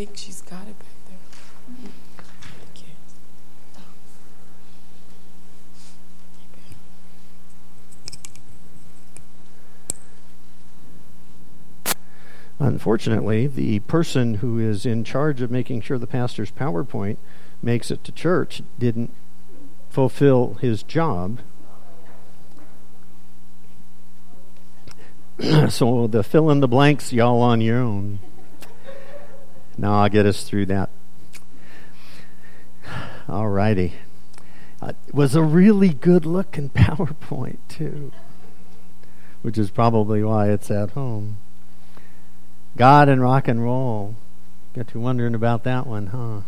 think she's got it back there. Okay. Unfortunately, the person who is in charge of making sure the pastor's PowerPoint makes it to church didn't fulfill his job. So the fill in the blanks, y'all on your own. Now I'll get us through that. All righty. It was a really good looking PowerPoint too, which is probably why it's at home. God and rock and roll. Got you wondering about that one, huh?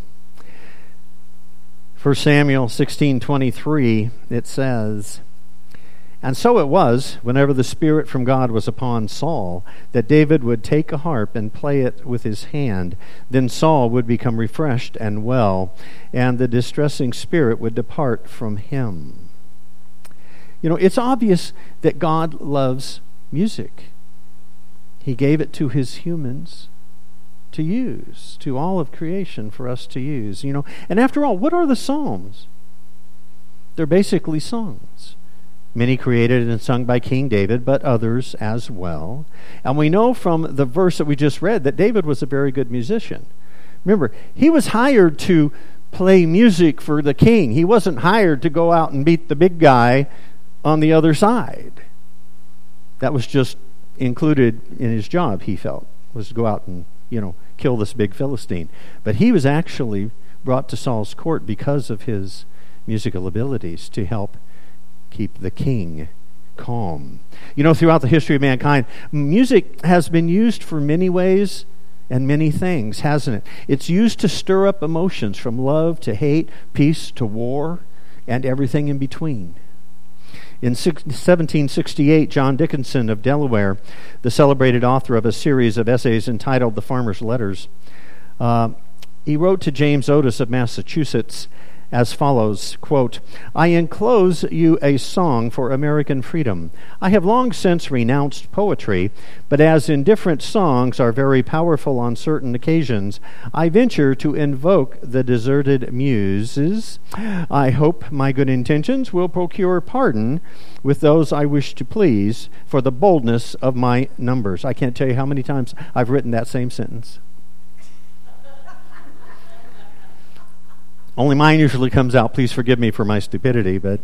1 Samuel 16:23, it says, "And so it was, whenever the Spirit from God was upon Saul, that David would take a harp and play it with his hand. Then Saul would become refreshed and well, and the distressing spirit would depart from him." You know, it's obvious that God loves music. He gave it to his humans to use, to all of creation for us to use. You know, and after all, what are the Psalms? They're basically songs. Many created and sung by King David, but others as well. And we know from the verse that we just read that David was a very good musician. Remember, he was hired to play music for the king. He wasn't hired to go out and beat the big guy on the other side. That was just included in his job, he felt, was to go out and, kill this big Philistine. But he was actually brought to Saul's court because of his musical abilities to help keep the king calm. Throughout the history of mankind, music has been used for many ways and many things, hasn't it? It's used to stir up emotions from love to hate, peace to war, and everything in between. In 1768, John Dickinson of Delaware, the celebrated author of a series of essays entitled The Farmer's Letters, he wrote to James Otis of Massachusetts as follows, quote, "I enclose you a song for American freedom. I have long since renounced poetry, but as indifferent songs are very powerful on certain occasions, I venture to invoke the deserted muses. I hope my good intentions will procure pardon with those I wish to please for the boldness of my numbers." I can't tell you how many times I've written that same sentence. Only mine usually comes out, "Please forgive me for my stupidity," but,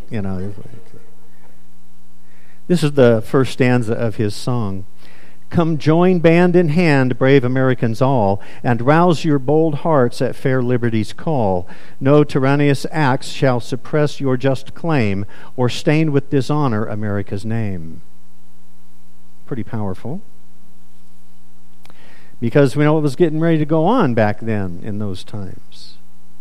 This is the first stanza of his song. "Come join band in hand, brave Americans all, and rouse your bold hearts at fair liberty's call. No tyrannous acts shall suppress your just claim, or stain with dishonor America's name." Pretty powerful. Because we know what was getting ready to go on back then in those times.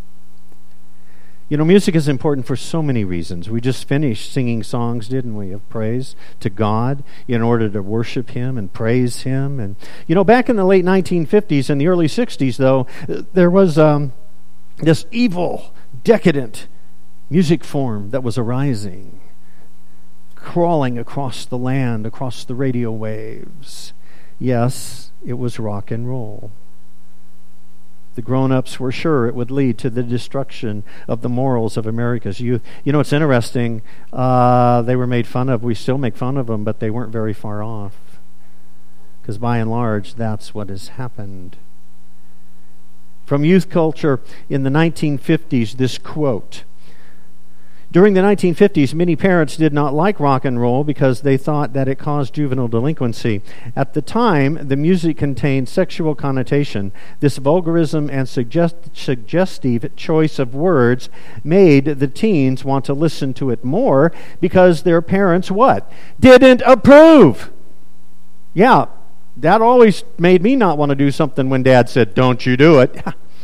Music is important for so many reasons. We just finished singing songs, didn't we, of praise to God in order to worship Him and praise Him. And, back in the late 1950s and the early 60s, though, there was this evil, decadent music form that was arising, crawling across the land, across the radio waves. Yes, it was rock and roll. The grown-ups were sure it would lead to the destruction of the morals of America's youth. It's interesting. They were made fun of. We still make fun of them, but they weren't very far off. Because by and large, that's what has happened. From youth culture in the 1950s, this quote. During the 1950s, many parents did not like rock and roll because they thought that it caused juvenile delinquency. At the time, the music contained sexual connotation. This vulgarism and suggestive choice of words made the teens want to listen to it more because their parents, what? Didn't approve. Yeah, that always made me not want to do something when Dad said, "Don't you do it."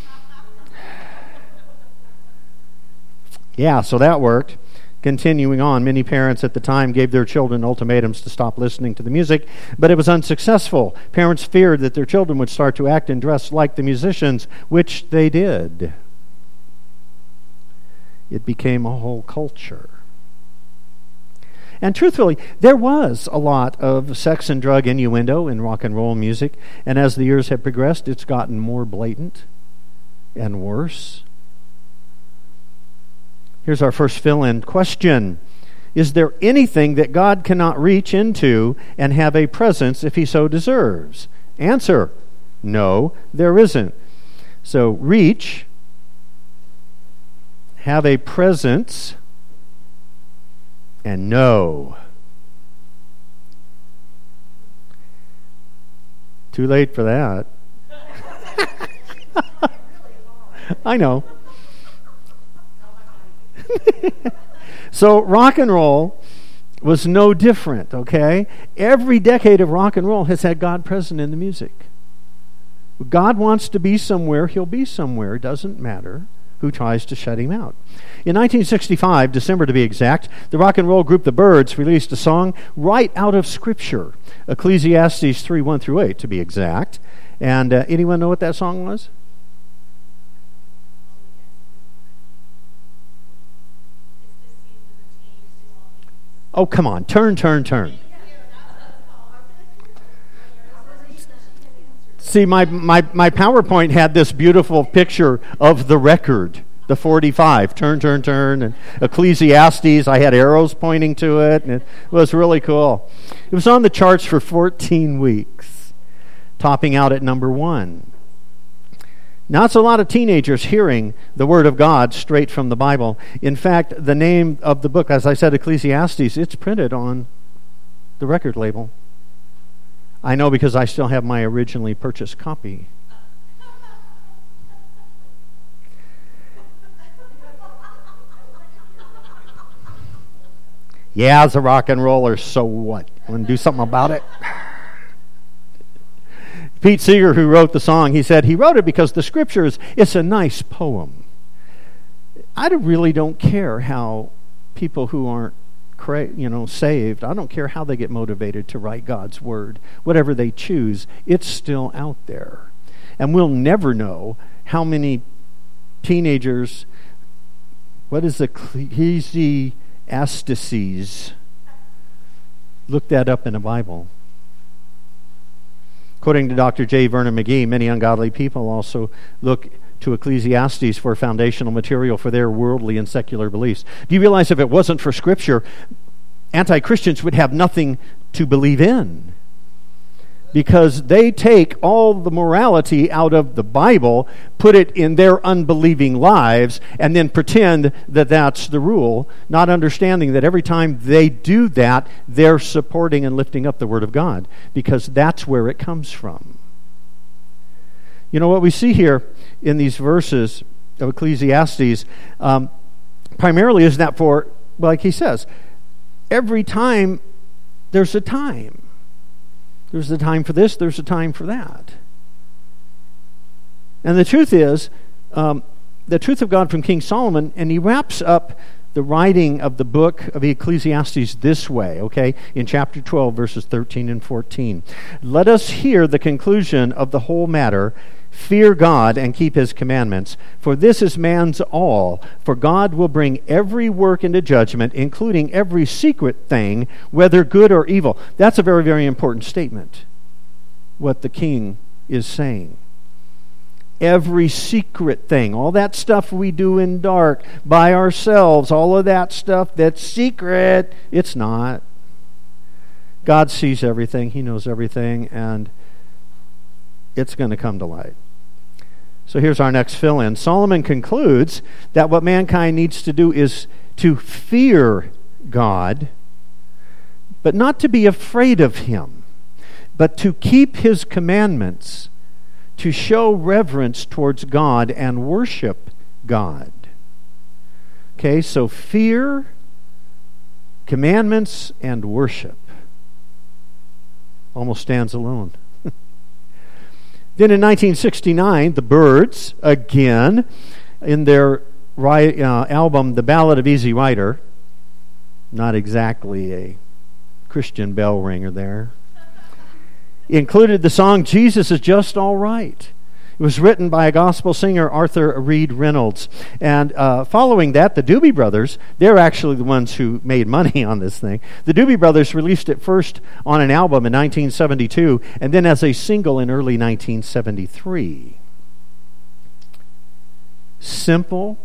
Yeah, so that worked. Continuing on, many parents at the time gave their children ultimatums to stop listening to the music, but it was unsuccessful. Parents feared that their children would start to act and dress like the musicians, which they did. It became a whole culture. And truthfully, there was a lot of sex and drug innuendo in rock and roll music, and as the years have progressed, it's gotten more blatant. and worse. Here's our first fill-in question. Is there anything that God cannot reach into and have a presence if he so deserves? Answer, no, there isn't. So reach, have a presence, and no. Too late for that. I know. So rock and roll was no different, okay? Every decade of rock and roll has had God present in the music. God wants to be somewhere, he'll be somewhere. It doesn't matter who tries to shut him out. In 1965, December to be exact, the rock and roll group The Byrds released a song right out of Scripture, Ecclesiastes 3:1-8 to be exact. And anyone know what that song was? Oh, come on. Turn. See, my PowerPoint had this beautiful picture of the record, the 45. Turn. And Ecclesiastes, I had arrows pointing to it, and it was really cool. It was on the charts for 14 weeks, topping out at number 1. Now, it's a lot of teenagers hearing the Word of God straight from the Bible. In fact, the name of the book, as I said, Ecclesiastes, it's printed on the record label. I know because I still have my originally purchased copy. Yeah, as a rock and roller, so what? Want to do something about it? Pete Seeger, who wrote the song, he said he wrote it because the Scriptures, it's a nice poem. I really don't care how people who aren't saved, I don't care how they get motivated to write God's Word. Whatever they choose, it's still out there. And we'll never know how many teenagers, what is Ecclesiastes? Look that up in the Bible. According to Dr. J. Vernon McGee, many ungodly people also look to Ecclesiastes for foundational material for their worldly and secular beliefs. Do you realize if it wasn't for Scripture, anti-Christians would have nothing to believe in? Because they take all the morality out of the Bible, put it in their unbelieving lives, and then pretend that that's the rule, not understanding that every time they do that, they're supporting and lifting up the Word of God, because that's where it comes from. You know, what we see here in these verses of Ecclesiastes primarily is that for, like he says, every time there's a time. There's a time for this, there's a time for that. And the truth is, the truth of God from King Solomon, and he wraps up the writing of the book of Ecclesiastes this way, okay, in chapter 12, verses 13 and 14. Let us hear the conclusion of the whole matter. Fear God and keep his commandments, for this is man's all. For God will bring every work into judgment, including every secret thing, whether good or evil. That's a very, very important statement, what the king is saying. Every secret thing, all that stuff we do in dark, by ourselves, all of that stuff that's secret, it's not. God sees everything, he knows everything, and it's going to come to light. So here's our next fill-in. Solomon concludes that what mankind needs to do is to fear God, but not to be afraid of him, but to keep his commandments, to show reverence towards God and worship God. Okay, so fear, commandments, and worship. Almost stands alone. Then in 1969, the Byrds, again, in their album, The Ballad of Easy Rider, not exactly a Christian bell ringer there, included the song Jesus Is Just All Right. It was written by a gospel singer, Arthur Reed Reynolds. And following that, the Doobie Brothers, they're actually the ones who made money on this thing. The Doobie Brothers released it first on an album in 1972, and then as a single in early 1973. Simple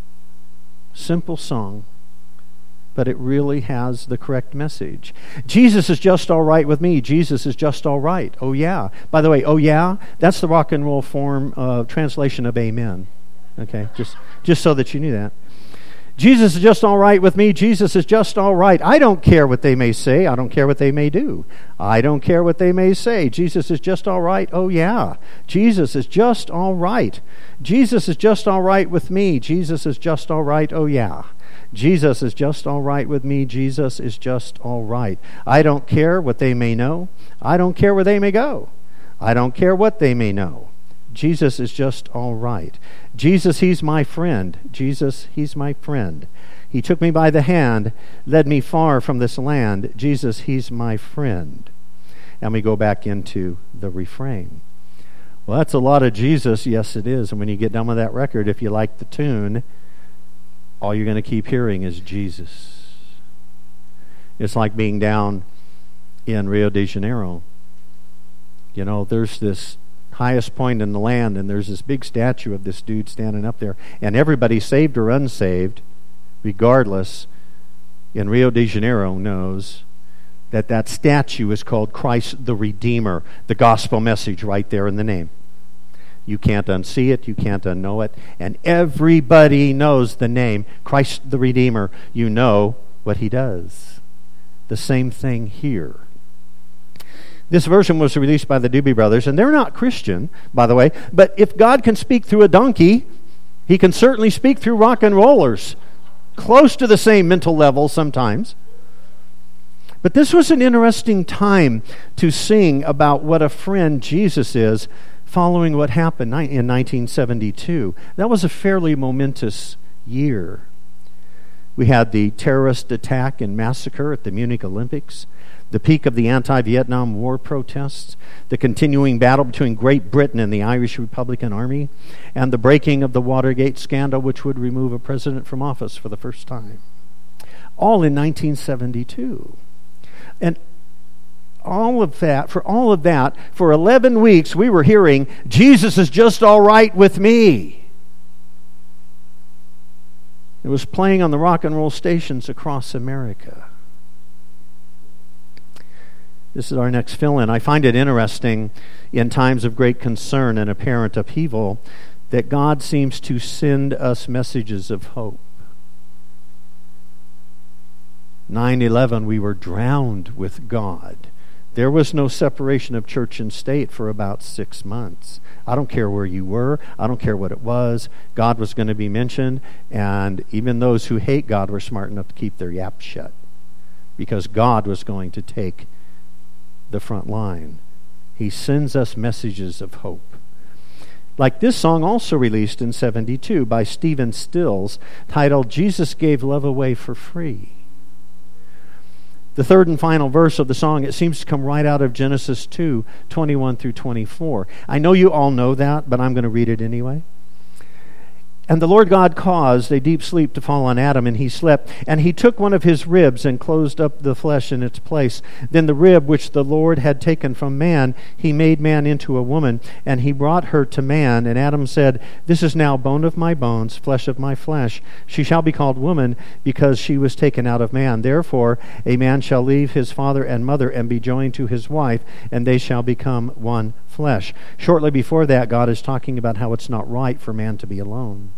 song, but it really has the correct message. Jesus is just all right with me. Jesus is just all right. Oh yeah. By the way, oh yeah, that's the rock and roll form translation of amen. Okay, just so that you knew that. Jesus is just all right with me. Jesus is just all right. I don't care what they may say. I don't care what they may do. I don't care what they may say. Jesus is just all right. Oh yeah. Jesus is just all right. Jesus is just all right with me. Jesus is just all right. Oh yeah. Jesus is just all right with me. Jesus is just all right. I don't care what they may know. I don't care where they may go. I don't care what they may know. Jesus is just all right. Jesus, He's my friend. Jesus, He's my friend. He took me by the hand, led me far from this land. Jesus, He's my friend. And we go back into the refrain. Well, that's a lot of Jesus. Yes, it is. And when you get done with that record, if you like the tune, all you're going to keep hearing is Jesus. It's like being down in Rio de Janeiro. You know, there's this highest point in the land, and there's this big statue of this dude standing up there. And everybody, saved or unsaved, regardless, in Rio de Janeiro knows that that statue is called Christ the Redeemer. The gospel message right there in the name. You can't unsee it. You can't unknow it. And everybody knows the name, Christ the Redeemer. You know what He does. The same thing here. This version was released by the Doobie Brothers, and they're not Christian, by the way, but if God can speak through a donkey, He can certainly speak through rock and rollers. Close to the same mental level sometimes. But this was an interesting time to sing about what a friend Jesus is following what happened in 1972. That was a fairly momentous year. We had the terrorist attack and massacre at the Munich Olympics, the peak of the anti-Vietnam War protests, the continuing battle between Great Britain and the Irish Republican Army, and the breaking of the Watergate scandal, which would remove a president from office for the first time. All in 1972. And for 11 weeks, we were hearing, Jesus is just all right with me. It was playing on the rock and roll stations across America. This is our next fill-in. I find it interesting in times of great concern and apparent upheaval that God seems to send us messages of hope. 9/11, we were drowned with God. There was no separation of church and state for about 6 months. I don't care where you were. I don't care what it was. God was going to be mentioned, and even those who hate God were smart enough to keep their yaps shut because God was going to take the front line. He sends us messages of hope. Like this song also released in 72 by Stephen Stills, titled Jesus Gave Love Away for Free. The third and final verse of the song, it seems to come right out of Genesis 2:21 through 24. I know you all know that, but I'm going to read it anyway. And the Lord God caused a deep sleep to fall on Adam, and he slept. And he took one of his ribs and closed up the flesh in its place. Then the rib which the Lord had taken from man, he made man into a woman, and he brought her to man. And Adam said, "This is now bone of my bones, flesh of my flesh. She shall be called woman, because she was taken out of man. Therefore a man shall leave his father and mother and be joined to his wife, and they shall become one flesh." Shortly before that, God is talking about how it's not right for man to be alone.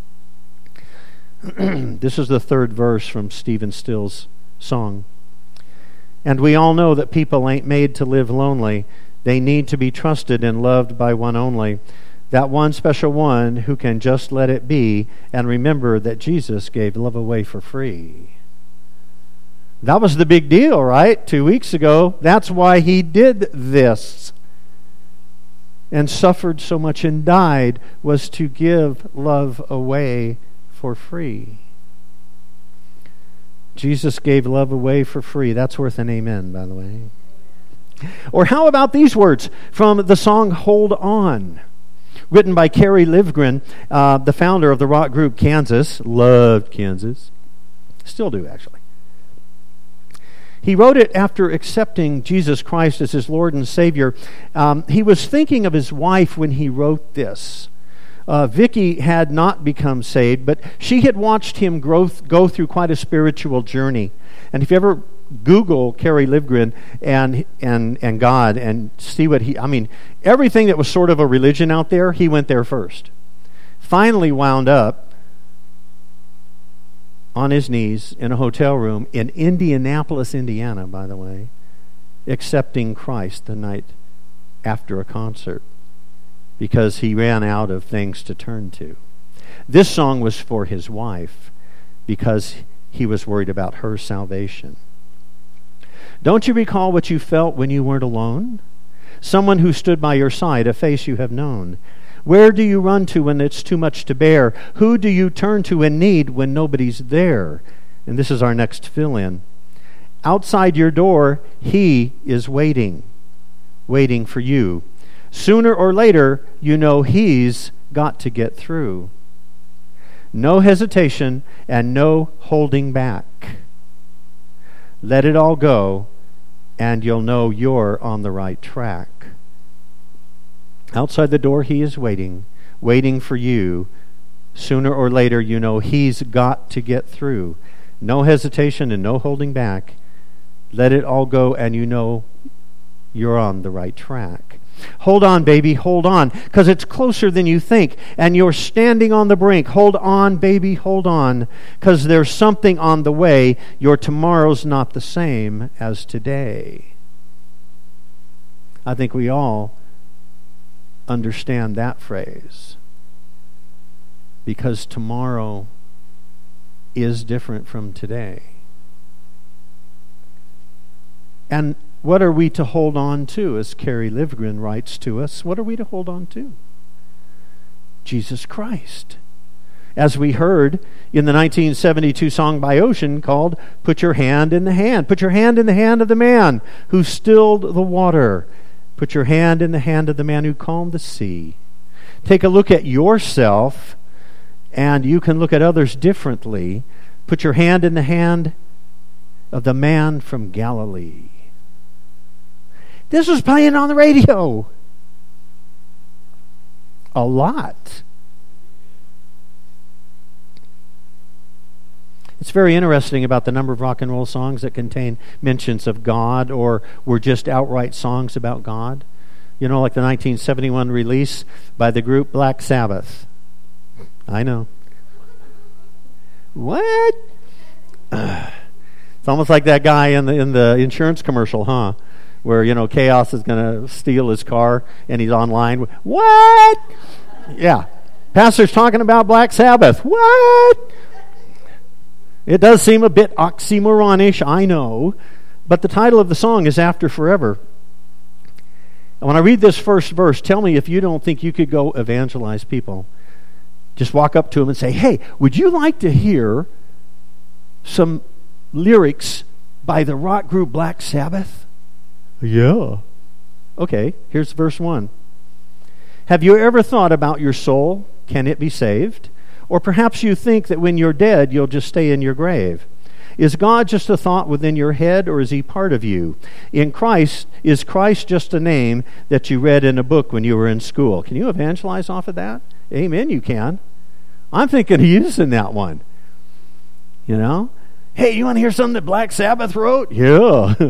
This is the third verse from Stephen Stills' song. And we all know that people ain't made to live lonely. They need to be trusted and loved by one only. That one special one who can just let it be and remember that Jesus gave love away for free. That was the big deal, right? 2 weeks ago. That's why he did this. And suffered so much and died, was to give love away for free. Jesus gave love away for free. That's worth an amen, by the way. Or how about these words from the song Hold On, written by Kerry Livgren, the founder of the rock group Kansas. Loved Kansas. Still do, actually. He wrote it after accepting Jesus Christ as his Lord and Savior. He was thinking of his wife when he wrote this. Vicky had not become saved, but she had watched him go through quite a spiritual journey. And if you ever Google Kerry Livgren and God and see what everything that was sort of a religion out there, he went there first. Finally wound up on his knees in a hotel room in Indianapolis, Indiana, by the way, accepting Christ the night after a concert because he ran out of things to turn to. This song was for his wife because he was worried about her salvation. Don't you recall what you felt when you weren't alone? Someone who stood by your side, a face you have known. Where do you run to when it's too much to bear? Who do you turn to in need when nobody's there? And this is our next fill-in. Outside your door, he is waiting for you. Sooner or later, you know he's got to get through. No hesitation and no holding back. Let it all go, and you'll know you're on the right track. Outside the door, he is waiting for you. Sooner or later, you know he's got to get through. No hesitation and no holding back. Let it all go, and you know you're on the right track. Hold on, baby, hold on, because it's closer than you think, and you're standing on the brink. Hold on, baby, hold on, because there's something on the way. Your tomorrow's not the same as today. I think we all understand that phrase, because tomorrow is different from today. And what are we to hold on to, as Kerry Livgren writes to us? What are we to hold on to? Jesus Christ. As we heard in the 1972 song by Ocean called Put Your Hand in the Hand. Put your hand in the hand of the man who stilled the water. Put your hand in the hand of the man who calmed the sea. Take a look at yourself, and you can look at others differently. Put your hand in the hand of the man from Galilee. This was playing on the radio a lot. It's very interesting about the number of rock and roll songs that contain mentions of God or were just outright songs about God. You know, like the 1971 release by the group Black Sabbath. I know. What? It's almost like that guy in the insurance commercial, huh? Where, Chaos is going to steal his car and he's online. What? Yeah. Pastor's talking about Black Sabbath. What? It does seem a bit oxymoronish, I know, but the title of the song is After Forever. And when I read this first verse, tell me if you don't think you could go evangelize people. Just walk up to them and say, hey, would you like to hear some lyrics by the rock group Black Sabbath? Yeah. Okay, here's verse 1. Have you ever thought about your soul? Can it be saved? Or perhaps you think that when you're dead, you'll just stay in your grave. Is God just a thought within your head, or is he part of you? In Christ, is Christ just a name that you read in a book when you were in school? Can you evangelize off of that? Amen, you can. I'm thinking of using that one. Hey, you want to hear something that Black Sabbath wrote? Yeah.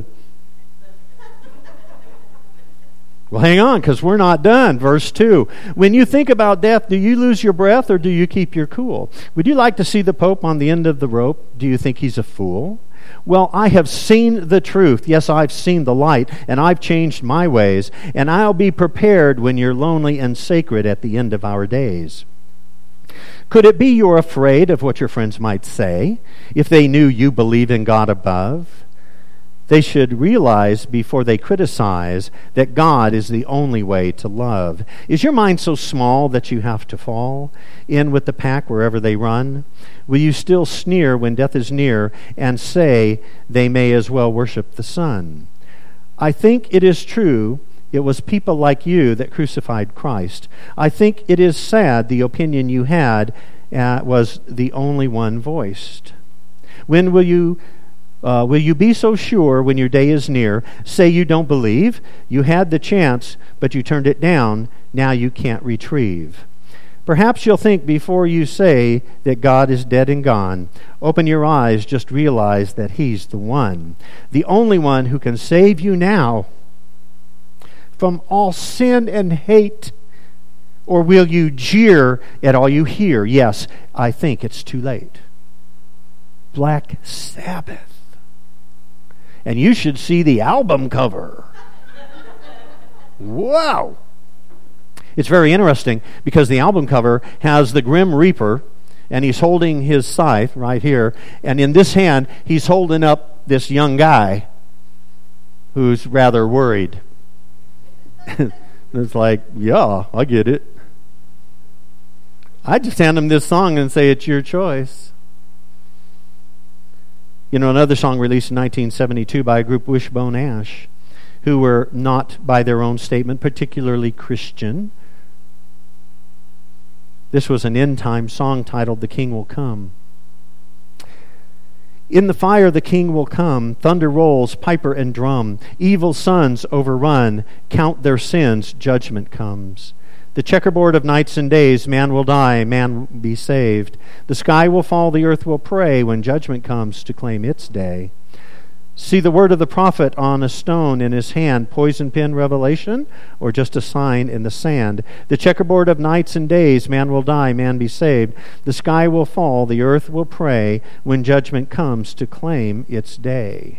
Well, hang on, because we're not done. Verse 2. When you think about death, do you lose your breath or do you keep your cool? Would you like to see the Pope on the end of the rope? Do you think he's a fool? Well, I have seen the truth. Yes, I've seen the light, and I've changed my ways, and I'll be prepared when you're lonely and sacred at the end of our days. Could it be you're afraid of what your friends might say if they knew you believe in God above? They should realize before they criticize that God is the only way to love. Is your mind so small that you have to fall in with the pack wherever they run? Will you still sneer when death is near and say they may as well worship the sun? I think it is true it was people like you that crucified Christ. I think it is sad the opinion you had was the only one voiced. When will you be so sure when your day is near? Say you don't believe. You had the chance, but you turned it down. Now you can't retrieve. Perhaps you'll think before you say that God is dead and gone. Open your eyes, just realize that He's the one. The only one who can save you now from all sin and hate. Or will you jeer at all you hear? Yes, I think it's too late. Black Sabbath. And you should see the album cover. Wow! It's very interesting because the album cover has the Grim Reaper, and he's holding his scythe right here, and in this hand he's holding up this young guy who's rather worried. It's like, yeah, I get it. I just hand him this song and say, it's your choice. You know, another song released in 1972 by a group, Wishbone Ash, who were not, by their own statement, particularly Christian. This was an end-time song titled, The King Will Come. In the fire the King will come, thunder rolls, piper and drum. Evil sons overrun, count their sins, judgment comes. The checkerboard of nights and days, man will die, man will be saved. The sky will fall, the earth will pray when judgment comes to claim its day. See the word of the prophet on a stone in his hand, poison pen revelation, or just a sign in the sand. The checkerboard of nights and days, man will die, man be saved. The sky will fall, the earth will pray, when judgment comes to claim its day.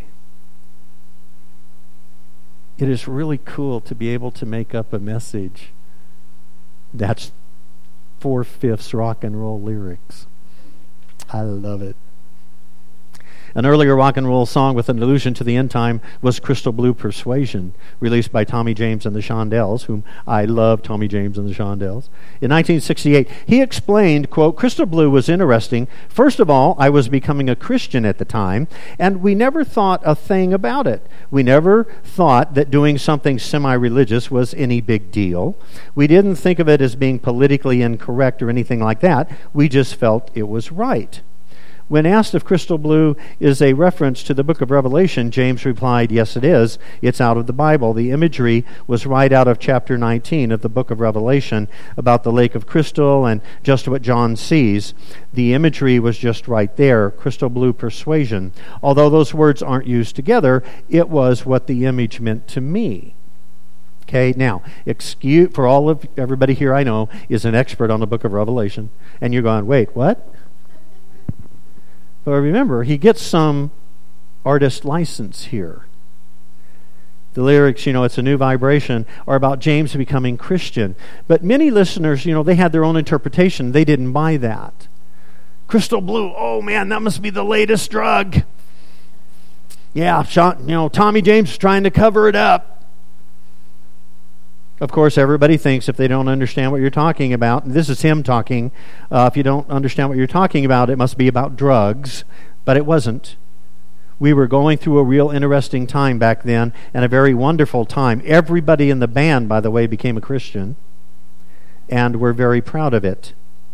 It is really cool to be able to make up a message that's 4/5 rock and roll lyrics. I love it. An earlier rock and roll song with an allusion to the end time was Crystal Blue Persuasion, released by Tommy James and the Shondells, whom I love Tommy James and the Shondells. In 1968, he explained, quote, Crystal Blue was interesting. First of all, I was becoming a Christian at the time, and we never thought a thing about it. We never thought that doing something semi-religious was any big deal. We didn't think of it as being politically incorrect or anything like that. We just felt it was right. When asked if Crystal Blue is a reference to the book of Revelation, James replied, yes, it is. It's out of the Bible. The imagery was right out of chapter 19 of the book of Revelation about the lake of crystal and just what John sees. The imagery was just right there, Crystal Blue Persuasion. Although those words aren't used together, it was what the image meant to me. Okay, now, excuse for all of everybody here I know is an expert on the book of Revelation, and you're going, wait, what? But remember, he gets some artist license here. The lyrics, it's a new vibration, are about James becoming Christian. But many listeners, they had their own interpretation. They didn't buy that. Crystal Blue, oh man, that must be the latest drug. Yeah, Tommy James is trying to cover it up. Of course, everybody thinks if they don't understand what you're talking about, and this is him talking, if you don't understand what you're talking about, it must be about drugs, but it wasn't. We were going through a real interesting time back then, and a very wonderful time. Everybody in the band, by the way, became a Christian, and we're very proud of it.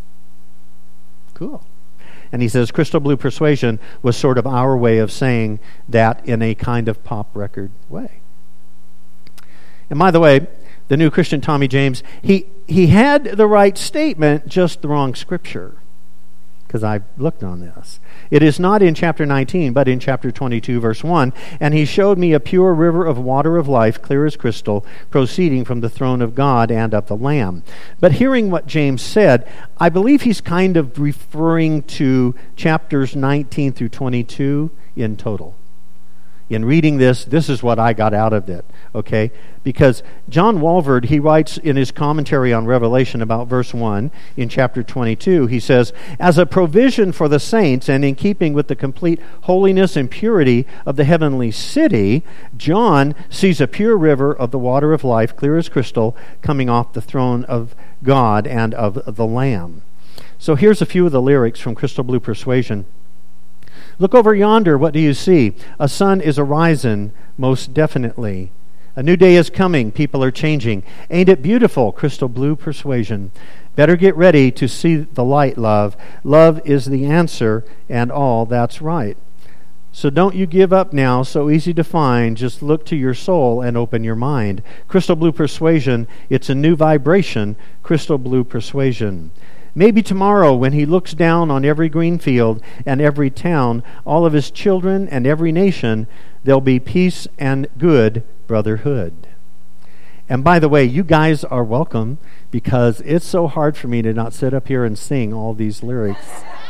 Cool. And he says, Crystal Blue Persuasion was sort of our way of saying that in a kind of pop record way. And by the way, the new Christian Tommy James, he had the right statement, just the wrong scripture. Because I looked on this. It is not in chapter 19, but in chapter 22, verse 1. And he showed me a pure river of water of life, clear as crystal, proceeding from the throne of God and of the Lamb. But hearing what James said, I believe he's kind of referring to chapters 19 through 22 in total. In reading this is what I got out of it, okay? Because John Walvoord, he writes in his commentary on Revelation about verse 1 in chapter 22, he says, as a provision for the saints and in keeping with the complete holiness and purity of the heavenly city, John sees a pure river of the water of life, clear as crystal, coming off the throne of God and of the Lamb. So here's a few of the lyrics from Crystal Blue Persuasion. Look over yonder, what do you see? A sun is arising, most definitely. A new day is coming, people are changing. Ain't it beautiful, Crystal Blue Persuasion? Better get ready to see the light, love. Love is the answer, and all that's right. So don't you give up now, so easy to find. Just look to your soul and open your mind. Crystal Blue Persuasion, it's a new vibration. Crystal Blue Persuasion. Maybe tomorrow when he looks down on every green field and every town, all of his children and every nation, there'll be peace and good brotherhood. And by the way, you guys are welcome, because it's so hard for me to not sit up here and sing all these lyrics.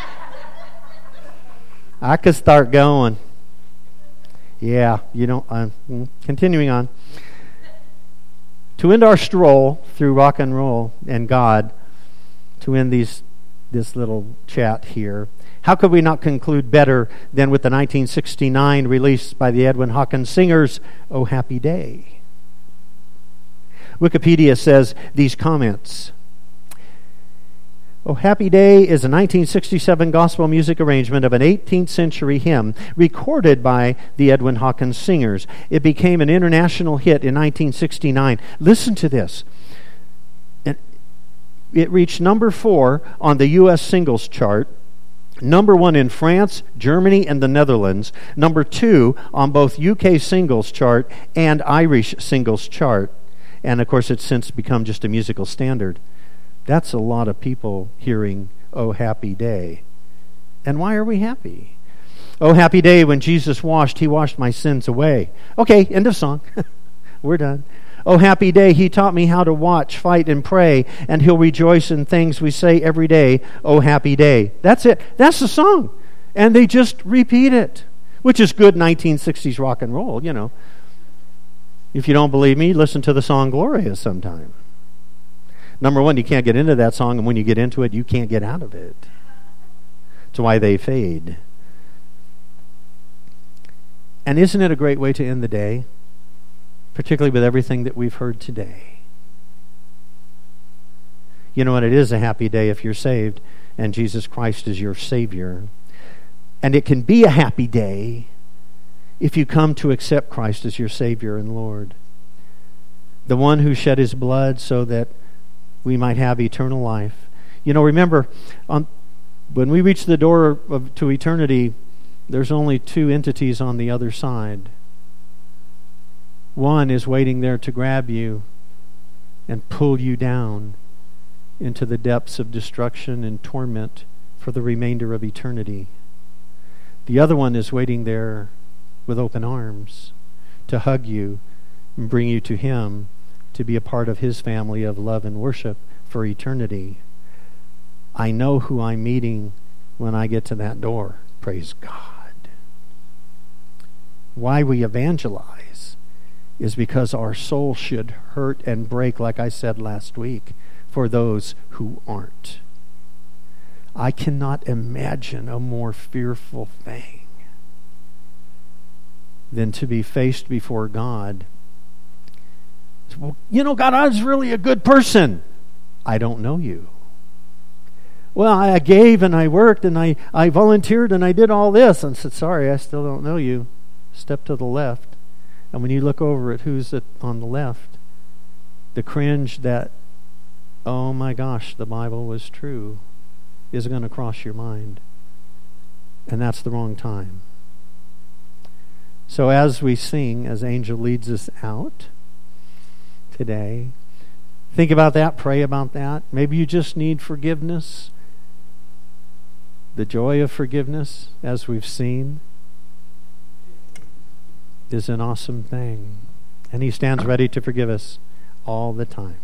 I could start going. Yeah, continuing on. To end our stroll through rock and roll and God, to end this little chat here, how could we not conclude better than with the 1969 release by the Edwin Hawkins Singers, "Oh Happy Day"? Wikipedia says these comments. "Oh Happy Day" is a 1967 gospel music arrangement of an 18th century hymn recorded by the Edwin Hawkins Singers. It became an international hit in 1969. Listen to this. It reached number 4 on the U.S. singles chart, number 1 in France, Germany, and the Netherlands, number 2 on both UK singles chart and Irish singles chart. And of course, it's since become just a musical standard. That's a lot of people hearing "Oh Happy Day." And why are we happy? "Oh happy day when Jesus he washed my sins away." Okay, end of song. We're done. "Oh happy day, he taught me how to watch, fight, and pray, and he'll rejoice in things we say every day. Oh happy day." That's it. That's the song. And they just repeat it, which is good 1960s rock and roll, If you don't believe me, listen to the song "Gloria" sometime. Number 1, you can't get into that song, and when you get into it, you can't get out of it. That's why they fade. And isn't it a great way to end the day? Particularly with everything that we've heard today. You know what? It is a happy day if you're saved and Jesus Christ is your Savior. And it can be a happy day if you come to accept Christ as your Savior and Lord. The one who shed his blood so that we might have eternal life. Remember, when we reach the door to eternity, there's only 2 entities on the other side. One is waiting there to grab you and pull you down into the depths of destruction and torment for the remainder of eternity. The other one is waiting there with open arms to hug you and bring you to him, to be a part of his family of love and worship for eternity. I know who I'm meeting when I get to that door. Praise God. Why we evangelize is because our soul should hurt and break, like I said last week, for those who aren't. I cannot imagine a more fearful thing than to be faced before God. Well, God, I was really a good person. I don't know you. Well, I gave and I worked and I volunteered and I did all this. And said, sorry, I still don't know you. Step to the left. And when you look over at who's on the left, the cringe that, oh my gosh, the Bible was true, is going to cross your mind. And that's the wrong time. So as we sing, as Angel leads us out today, think about that, pray about that. Maybe you just need forgiveness. The joy of forgiveness, as we've seen, is an awesome thing. And he stands ready to forgive us all the time.